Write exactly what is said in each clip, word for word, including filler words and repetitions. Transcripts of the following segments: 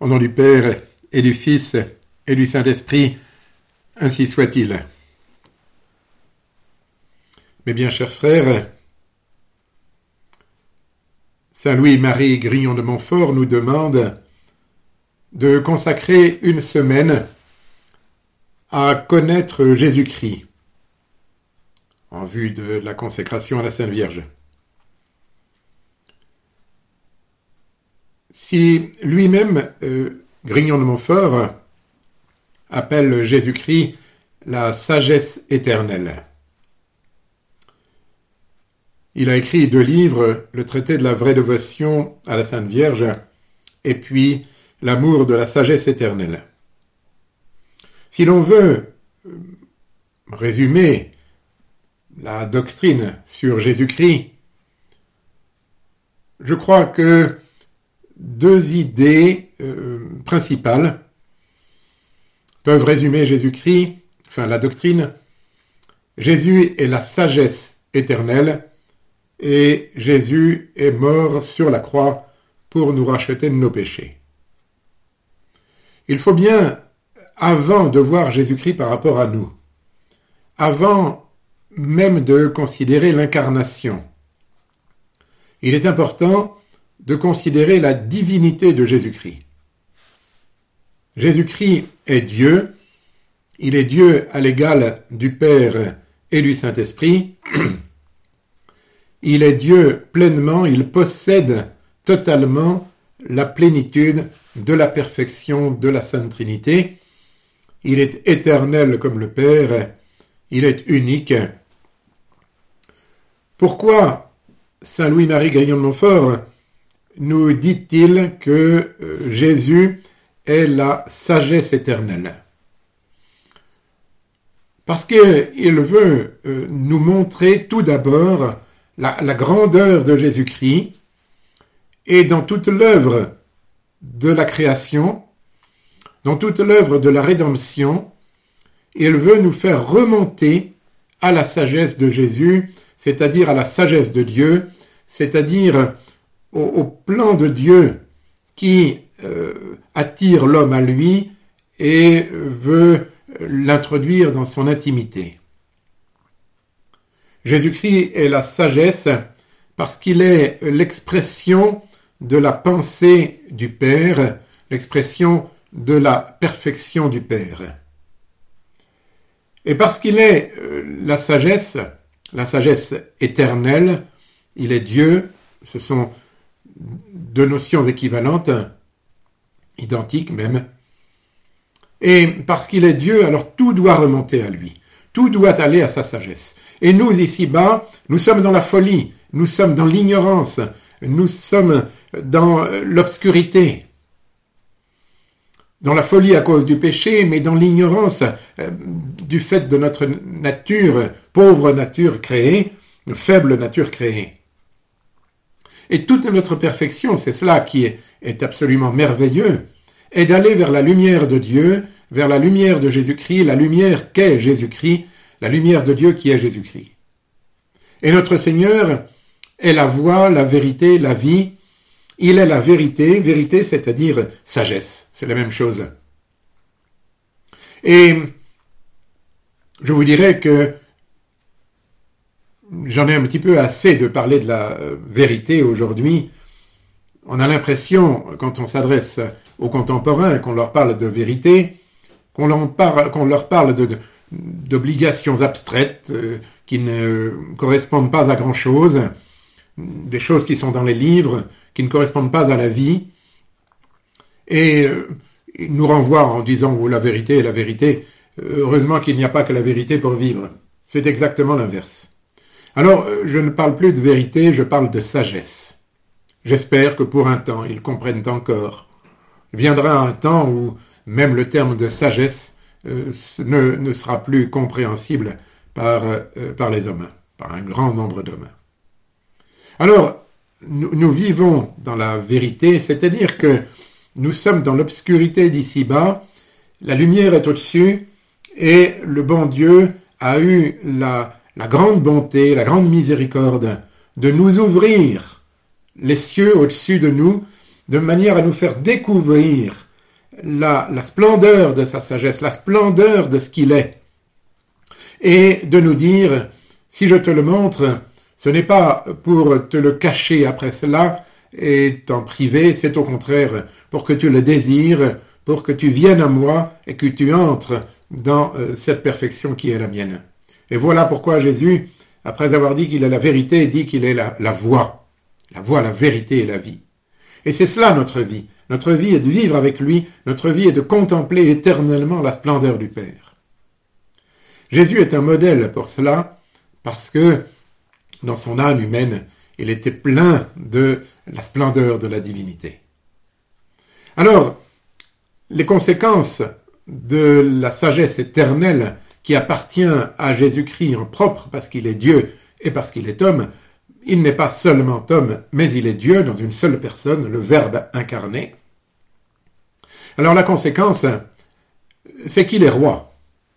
Au nom du Père et du Fils et du Saint-Esprit, ainsi soit-il. Mes bien chers frères, Saint Louis-Marie Grignon de Montfort nous demande de consacrer une semaine à connaître Jésus-Christ en vue de la consécration à la Sainte Vierge. Si lui-même, euh, Grignon de Montfort, appelle Jésus-Christ la sagesse éternelle. Il a écrit deux livres, le traité de la vraie dévotion à la Sainte Vierge et puis l'amour de la sagesse éternelle. Si l'on veut résumer la doctrine sur Jésus-Christ, je crois que deux idées euh, principales peuvent résumer Jésus-Christ, enfin la doctrine. Jésus est la sagesse éternelle et Jésus est mort sur la croix pour nous racheter de nos péchés. Il faut bien, avant de voir Jésus-Christ par rapport à nous, avant même de considérer l'incarnation, il est important de considérer la divinité de Jésus-Christ. Jésus-Christ est Dieu, il est Dieu à l'égal du Père et du Saint-Esprit. Il est Dieu pleinement, il possède totalement la plénitude de la perfection de la Sainte Trinité. Il est éternel comme le Père, il est unique. Pourquoi Saint Louis-Marie Grignon de Montfort nous dit-il que Jésus est la sagesse éternelle? Parce qu'il veut nous montrer tout d'abord la, la grandeur de Jésus-Christ et dans toute l'œuvre de la création, dans toute l'œuvre de la rédemption, il veut nous faire remonter à la sagesse de Jésus, c'est-à-dire à la sagesse de Dieu, c'est-à-dire au, au plan de Dieu qui euh, attire l'homme à lui et veut l'introduire dans son intimité. Jésus-Christ est la sagesse parce qu'il est l'expression de la pensée du Père, l'expression de la perfection du Père. Et parce qu'il est la sagesse, la sagesse éternelle, il est Dieu, ce sont deux notions équivalentes, identiques même, et parce qu'il est Dieu, alors tout doit remonter à lui, tout doit aller à sa sagesse. Et nous, ici-bas, nous sommes dans la folie, nous sommes dans l'ignorance, nous sommes dans l'obscurité. Dans la folie à cause du péché, mais dans l'ignorance euh, du fait de notre nature, pauvre nature créée, faible nature créée. Et toute notre perfection, c'est cela qui est, est absolument merveilleux, est d'aller vers la lumière de Dieu, vers la lumière de Jésus-Christ, la lumière qu'est Jésus-Christ, la lumière de Dieu qui est Jésus-Christ. Et notre Seigneur est la voie, la vérité, la vie. Il est la vérité, vérité c'est-à-dire sagesse, c'est la même chose. Et je vous dirais que j'en ai un petit peu assez de parler de la vérité aujourd'hui. On a l'impression, quand on s'adresse aux contemporains, qu'on leur parle de vérité, qu'on leur parle, qu'on leur parle de, de, d'obligations abstraites euh, qui ne correspondent pas à grand-chose, des choses qui sont dans les livres, qui ne correspondent pas à la vie, et euh, ils nous renvoient en disant oh, la vérité est la vérité. Heureusement qu'il n'y a pas que la vérité pour vivre. C'est exactement l'inverse. Alors, je ne parle plus de vérité, je parle de sagesse. J'espère que pour un temps, ils comprennent encore. Il viendra un temps où même le terme de sagesse euh, ne, ne sera plus compréhensible par, euh, par les hommes, par un grand nombre d'hommes. Alors, nous, nous vivons dans la vérité, c'est-à-dire que nous sommes dans l'obscurité d'ici-bas, la lumière est au-dessus, et le bon Dieu a eu la, la grande bonté, la grande miséricorde de nous ouvrir les cieux au-dessus de nous, de manière à nous faire découvrir la, la splendeur de sa sagesse, la splendeur de ce qu'il est, et de nous dire, si je te le montre, ce n'est pas pour te le cacher après cela et t'en priver, c'est au contraire pour que tu le désires, pour que tu viennes à moi et que tu entres dans cette perfection qui est la mienne. Et voilà pourquoi Jésus, après avoir dit qu'il est la vérité, dit qu'il est la, la voie, la voie, la vérité et la vie. Et c'est cela notre vie. Notre vie est de vivre avec lui, notre vie est de contempler éternellement la splendeur du Père. Jésus est un modèle pour cela, parce que dans son âme humaine, il était plein de la splendeur de la divinité. Alors, les conséquences de la sagesse éternelle qui appartient à Jésus-Christ en propre, parce qu'il est Dieu et parce qu'il est homme, il n'est pas seulement homme, mais il est Dieu dans une seule personne, le Verbe incarné. Alors la conséquence, c'est qu'il est roi.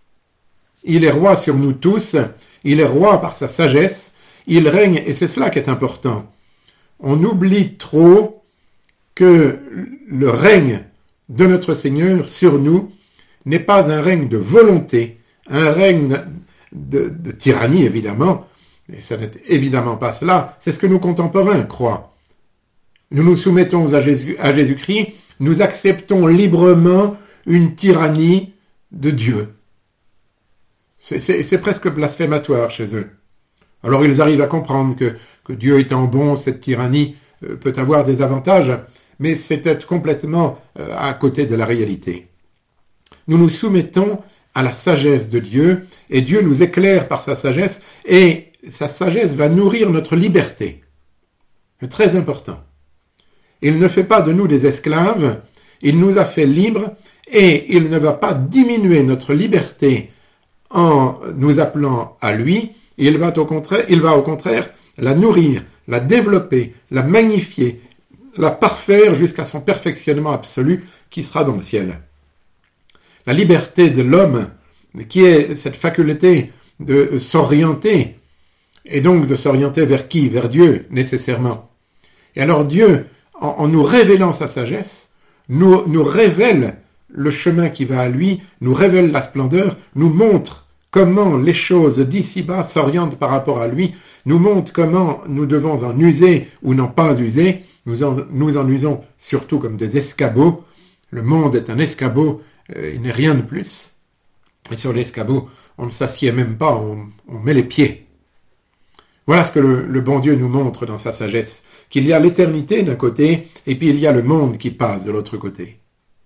Il est roi sur nous tous, il est roi par sa sagesse, il règne, et c'est cela qui est important. On oublie trop que le règne de notre Seigneur sur nous n'est pas un règne de volonté, un règne de, de tyrannie évidemment, et ça n'est évidemment pas cela, c'est ce que nos contemporains croient. Nous nous soumettons à, Jésus, à Jésus-Christ, nous acceptons librement une tyrannie de Dieu. C'est, c'est, c'est presque blasphématoire chez eux. Alors ils arrivent à comprendre que, que Dieu étant bon, cette tyrannie euh, peut avoir des avantages, mais c'est être complètement euh, à côté de la réalité. Nous nous soumettons à la sagesse de Dieu, et Dieu nous éclaire par sa sagesse, et sa sagesse va nourrir notre liberté. C'est très important. Il ne fait pas de nous des esclaves, il nous a fait libres, et il ne va pas diminuer notre liberté en nous appelant à lui, il va au contraire, il va au contraire la nourrir, la développer, la magnifier, la parfaire jusqu'à son perfectionnement absolu qui sera dans le ciel. La liberté de l'homme, qui est cette faculté de s'orienter, et donc de s'orienter vers qui? Vers Dieu, nécessairement. Et alors Dieu, en, en nous révélant sa sagesse, nous, nous révèle le chemin qui va à lui, nous révèle la splendeur, nous montre comment les choses d'ici-bas s'orientent par rapport à lui, nous montre comment nous devons en user ou n'en pas user, nous en, nous en usons surtout comme des escabeaux. Le monde est un escabeau, euh, il n'est rien de plus. Et sur l'escabeau, on ne s'assied même pas, on, on met les pieds. Voilà ce que le, le bon Dieu nous montre dans sa sagesse, qu'il y a l'éternité d'un côté, et puis il y a le monde qui passe de l'autre côté.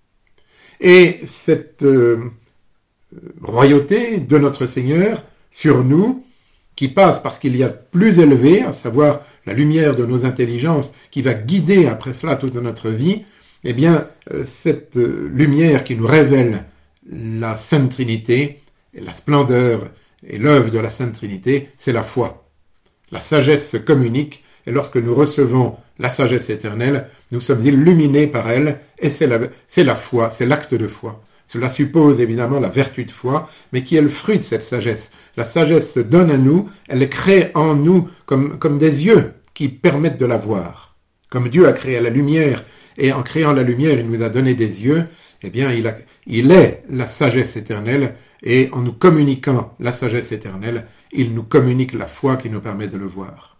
Et cette euh, royauté de notre Seigneur sur nous, qui passe parce qu'il y a plus élevé, à savoir la lumière de nos intelligences, qui va guider après cela toute notre vie, eh bien, euh, cette euh, lumière qui nous révèle la Sainte Trinité, et la splendeur et l'œuvre de la Sainte Trinité, c'est la foi. La sagesse se communique, et lorsque nous recevons la sagesse éternelle, nous sommes illuminés par elle, et c'est la, c'est la foi, c'est l'acte de foi. Cela suppose évidemment la vertu de foi, mais qui est le fruit de cette sagesse. La sagesse se donne à nous, elle crée en nous comme, comme des yeux qui permettent de la voir. Comme Dieu a créé la lumière, et en créant la lumière, il nous a donné des yeux, eh bien, il, a, il est la sagesse éternelle, et en nous communiquant la sagesse éternelle, il nous communique la foi qui nous permet de le voir.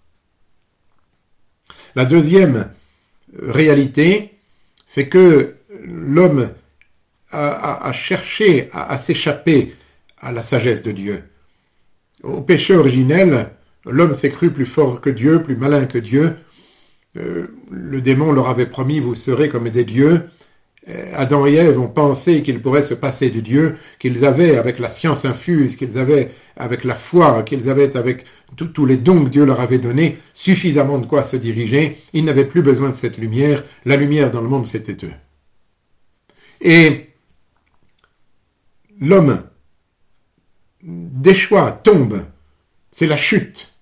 La deuxième réalité, c'est que l'homme a, a, a cherché à, à s'échapper à la sagesse de Dieu. Au péché originel, l'homme s'est cru plus fort que Dieu, plus malin que Dieu. Euh, le démon leur avait promis « vous serez comme des dieux ». Adam et Ève ont pensé qu'ils pourraient se passer de Dieu, qu'ils avaient avec la science infuse, qu'ils avaient avec la foi, qu'ils avaient avec tous les dons que Dieu leur avait donnés, suffisamment de quoi se diriger. Ils n'avaient plus besoin de cette lumière. La lumière dans le monde, c'était eux. Et l'homme déchoit, tombe. C'est la chute.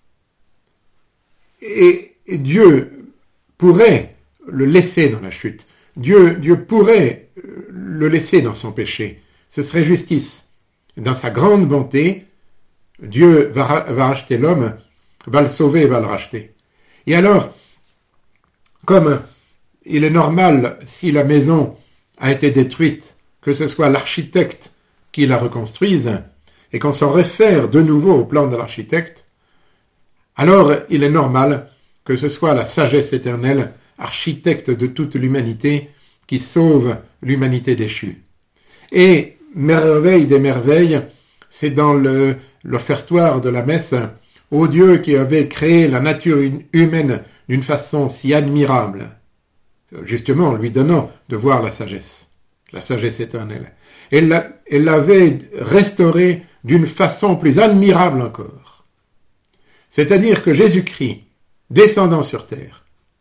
Et, et Dieu pourrait le laisser dans la chute. Dieu, Dieu pourrait le laisser dans son péché. Ce serait justice. Dans sa grande bonté, Dieu va, va racheter l'homme, va le sauver et va le racheter. Et alors, comme il est normal, si la maison a été détruite, que ce soit l'architecte qui la reconstruise, et qu'on s'en réfère de nouveau au plan de l'architecte, alors il est normal que ce soit la sagesse éternelle, architecte de toute l'humanité, qui sauve l'humanité déchue. Et merveille des merveilles, c'est dans le, l'offertoire de la messe, ô Dieu qui avait créé la nature humaine d'une façon si admirable, justement en lui donnant de voir la sagesse, la sagesse éternelle. Et elle l'avait restaurée d'une façon plus admirable encore. C'est-à-dire que Jésus-Christ, descendant sur terre,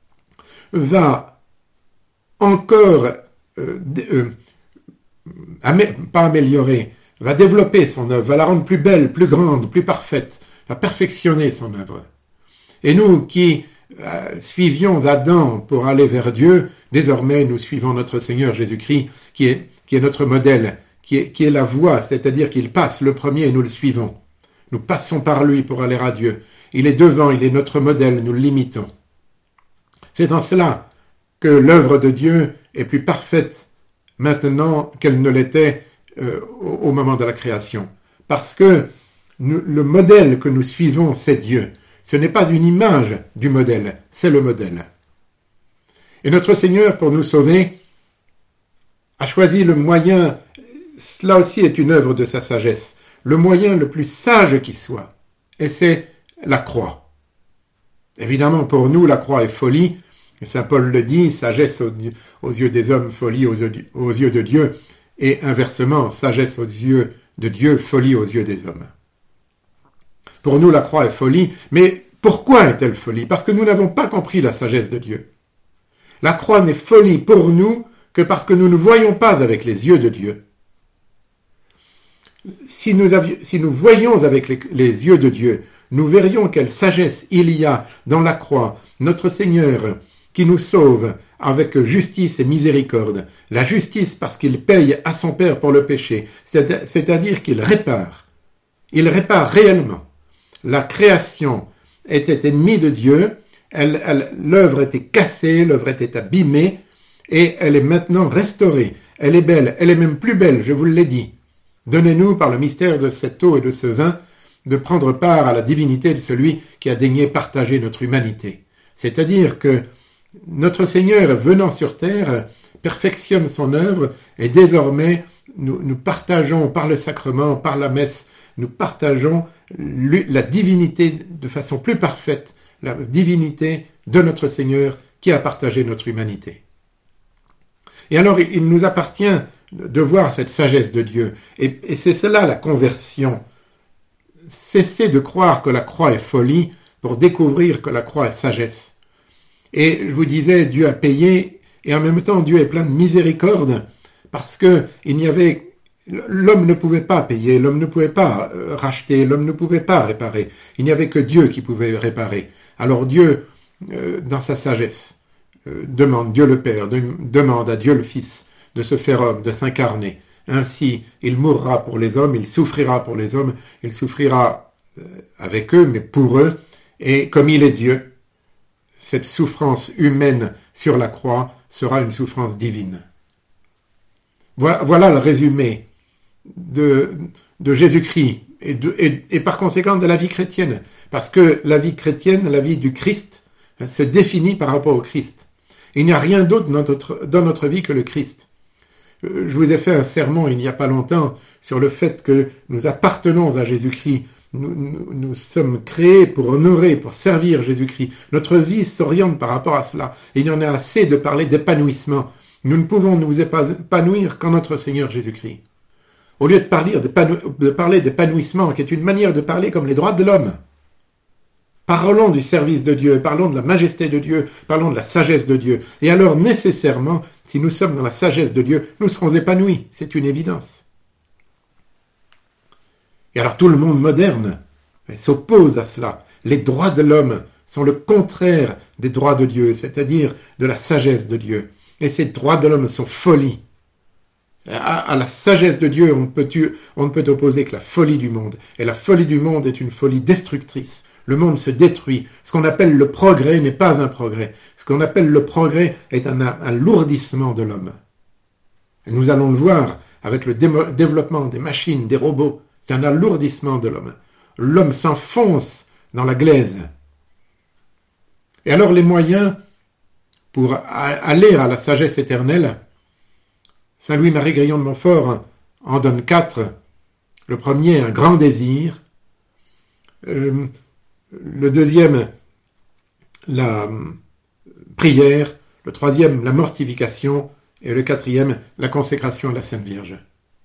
va encore, euh, euh, amé- pas améliorer, va développer son œuvre, va la rendre plus belle, plus grande, plus parfaite, va perfectionner son œuvre. Et nous qui euh, suivions Adam pour aller vers Dieu, désormais nous suivons notre Seigneur Jésus-Christ, qui est, qui est notre modèle, qui est, qui est la voie, c'est-à-dire qu'il passe le premier et nous le suivons. Nous passons par lui pour aller à Dieu. Il est devant, il est notre modèle, nous l'imitons. C'est en cela que l'œuvre de Dieu est plus parfaite maintenant qu'elle ne l'était euh, au, au moment de la création. Parce que nous, le modèle que nous suivons, c'est Dieu. Ce n'est pas une image du modèle, c'est le modèle. Et notre Seigneur, pour nous sauver, a choisi le moyen, cela aussi est une œuvre de sa sagesse, le moyen le plus sage qui soit, et c'est la croix. Évidemment, pour nous, la croix est folie, et saint Paul le dit, sagesse aux, aux yeux des hommes, folie aux, aux yeux de Dieu, et inversement, sagesse aux yeux de Dieu, folie aux yeux des hommes. Pour nous, la croix est folie, mais pourquoi est-elle folie? Parce que nous n'avons pas compris la sagesse de Dieu. La croix n'est folie pour nous que parce que nous ne voyons pas avec les yeux de Dieu. Si nous, avions, si nous voyions avec les, les yeux de Dieu, nous verrions quelle sagesse il y a dans la croix, notre Seigneur qui nous sauve avec justice et miséricorde. La justice parce qu'il paye à son Père pour le péché, c'est, c'est-à-dire qu'il répare. Il répare réellement. La création était ennemie de Dieu, elle, elle, l'œuvre était cassée, l'œuvre était abîmée, et elle est maintenant restaurée. Elle est belle, elle est même plus belle, je vous l'ai dit. Donnez-nous, par le mystère de cette eau et de ce vin, de prendre part à la divinité de celui qui a daigné partager notre humanité. C'est-à-dire que notre Seigneur, venant sur terre, perfectionne son œuvre, et désormais, nous, nous partageons par le sacrement, par la messe, nous partageons la divinité de façon plus parfaite, la divinité de notre Seigneur qui a partagé notre humanité. Et alors, il nous appartient de voir cette sagesse de Dieu. Et, et c'est cela la conversion. Cessez de croire que la croix est folie pour découvrir que la croix est sagesse. Et je vous disais, Dieu a payé, et en même temps, Dieu est plein de miséricorde, parce que il n'y avait, l'homme ne pouvait pas payer, l'homme ne pouvait pas racheter, l'homme ne pouvait pas réparer. Il n'y avait que Dieu qui pouvait réparer. Alors Dieu, euh, dans sa sagesse, euh, demande, Dieu le Père, de, demande à Dieu le Fils de se faire homme, de s'incarner. Ainsi, il mourra pour les hommes, il souffrira pour les hommes, il souffrira euh, avec eux, mais pour eux, et comme il est Dieu, cette souffrance humaine sur la croix sera une souffrance divine. Voilà, voilà le résumé de, de Jésus-Christ et, de, et, et par conséquent de la vie chrétienne. Parce que la vie chrétienne, la vie du Christ, se définit par rapport au Christ. Il n'y a rien d'autre dans notre, dans notre vie que le Christ. Je vous ai fait un sermon il n'y a pas longtemps sur le fait que nous appartenons à Jésus-Christ. Nous, nous, nous sommes créés pour honorer, pour servir Jésus-Christ. Notre vie s'oriente par rapport à cela. Et il y en a assez de parler d'épanouissement. Nous ne pouvons nous épanouir qu'en notre Seigneur Jésus-Christ. Au lieu de parler, de parler d'épanouissement, qui est une manière de parler comme les droits de l'homme, parlons du service de Dieu, parlons de la majesté de Dieu, parlons de la sagesse de Dieu. Et alors, nécessairement, si nous sommes dans la sagesse de Dieu, nous serons épanouis. C'est une évidence. Et alors, tout le monde moderne s'oppose à cela. Les droits de l'homme sont le contraire des droits de Dieu, c'est-à-dire de la sagesse de Dieu. Et ces droits de l'homme sont folie. À, à la sagesse de Dieu, on ne peut, on ne peut opposer que la folie du monde. Et la folie du monde est une folie destructrice. Le monde se détruit. Ce qu'on appelle le progrès n'est pas un progrès. Ce qu'on appelle le progrès est un alourdissement de l'homme. Nous allons le voir avec le dé- développement des machines, des robots. C'est un alourdissement de l'homme. L'homme s'enfonce dans la glaise. Et alors les moyens pour a- aller à la sagesse éternelle, Saint Louis-Marie Grillon de Montfort en donne quatre. Le premier, un grand désir. Euh, le deuxième, la prière. Le troisième, la mortification. Et le quatrième, la consécration à la Sainte Vierge.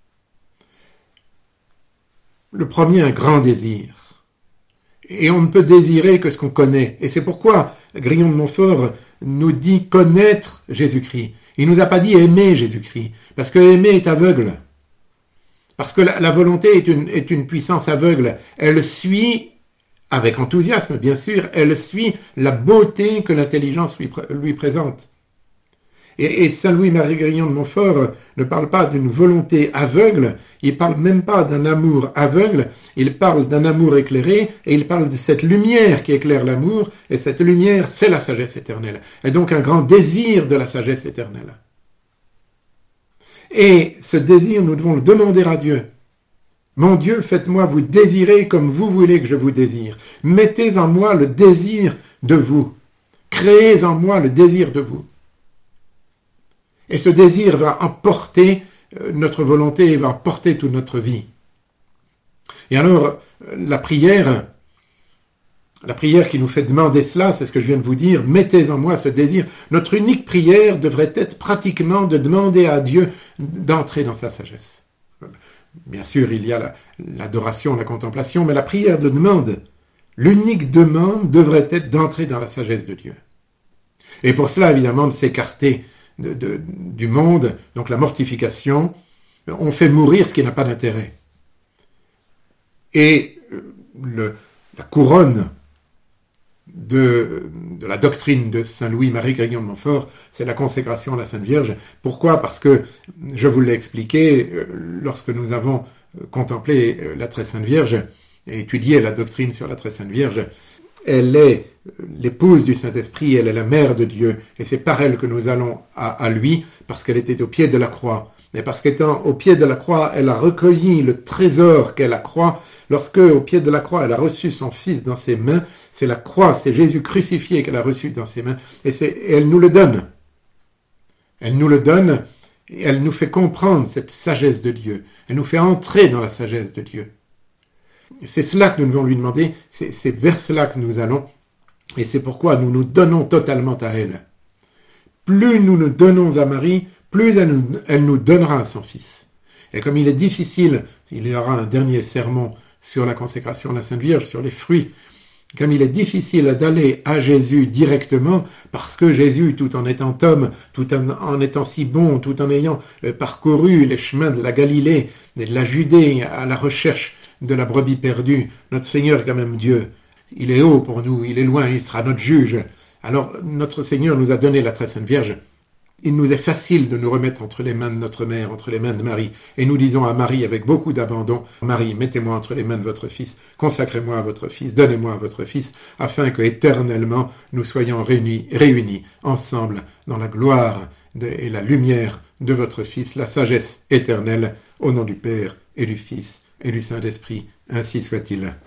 Le premier, un grand désir. Et on ne peut désirer que ce qu'on connaît. Et c'est pourquoi Grillon de Montfort nous dit connaître Jésus-Christ. Il ne nous a pas dit aimer Jésus-Christ. Parce que aimer est aveugle. Parce que la, la volonté est une, est une puissance aveugle. Elle suit, avec enthousiasme bien sûr, elle suit la beauté que l'intelligence lui, lui présente. Et, et Saint Louis-Marie Grillon de Montfort ne parle pas d'une volonté aveugle, il parle même pas d'un amour aveugle, il parle d'un amour éclairé, et il parle de cette lumière qui éclaire l'amour, et cette lumière, c'est la sagesse éternelle. Et donc un grand désir de la sagesse éternelle. Et ce désir, nous devons le demander à Dieu. Mon Dieu, faites-moi vous désirer comme vous voulez que je vous désire. Mettez en moi le désir de vous. Créez en moi le désir de vous. Et ce désir va emporter notre volonté et va emporter toute notre vie. Et alors, la prière, la prière qui nous fait demander cela, c'est ce que je viens de vous dire, mettez en moi ce désir. Notre unique prière devrait être pratiquement de demander à Dieu d'entrer dans sa sagesse. Bien sûr, il y a la, l'adoration, la contemplation, mais la prière de demande, l'unique demande devrait être d'entrer dans la sagesse de Dieu. Et pour cela, évidemment, de s'écarter De, de, du monde, donc la mortification, on fait mourir ce qui n'a pas d'intérêt. Et le, la couronne de, de la doctrine de Saint Louis-Marie Grillon de Montfort, c'est la consécration à la Sainte Vierge. Pourquoi ? Parce que, je vous l'ai expliqué, lorsque nous avons contemplé la Très Sainte Vierge et étudié la doctrine sur la Très Sainte Vierge, elle est l'épouse du Saint-Esprit, elle est la mère de Dieu, et c'est par elle que nous allons à, à lui, parce qu'elle était au pied de la croix. Et parce qu'étant au pied de la croix, elle a recueilli le trésor qu'est la croix. Lorsque, au pied de la croix, elle a reçu son Fils dans ses mains, c'est la croix, c'est Jésus crucifié qu'elle a reçu dans ses mains, et, c'est, et elle nous le donne. Elle nous le donne, et elle nous fait comprendre cette sagesse de Dieu. Elle nous fait entrer dans la sagesse de Dieu. C'est cela que nous devons lui demander, c'est, c'est vers cela que nous allons, et c'est pourquoi nous nous donnons totalement à elle. Plus nous nous donnons à Marie, plus elle nous, elle nous donnera à son Fils. Et comme il est difficile, il y aura un dernier sermon sur la consécration de la Sainte Vierge, sur les fruits, comme il est difficile d'aller à Jésus directement, parce que Jésus, tout en étant homme, tout en, en étant si bon, tout en ayant euh, parcouru les chemins de la Galilée et de la Judée à la recherche de la brebis perdue, notre Seigneur est quand même Dieu. Il est haut pour nous, il est loin, il sera notre juge. Alors, notre Seigneur nous a donné la Très Sainte Vierge. Il nous est facile de nous remettre entre les mains de notre Mère, entre les mains de Marie. Et nous disons à Marie avec beaucoup d'abandon, Marie, mettez-moi entre les mains de votre Fils, consacrez-moi à votre Fils, donnez-moi à votre Fils, afin que éternellement nous soyons réunis, réunis ensemble dans la gloire de, et la lumière de votre Fils, la sagesse éternelle, au nom du Père et du Fils et du Saint-Esprit. Ainsi soit-il.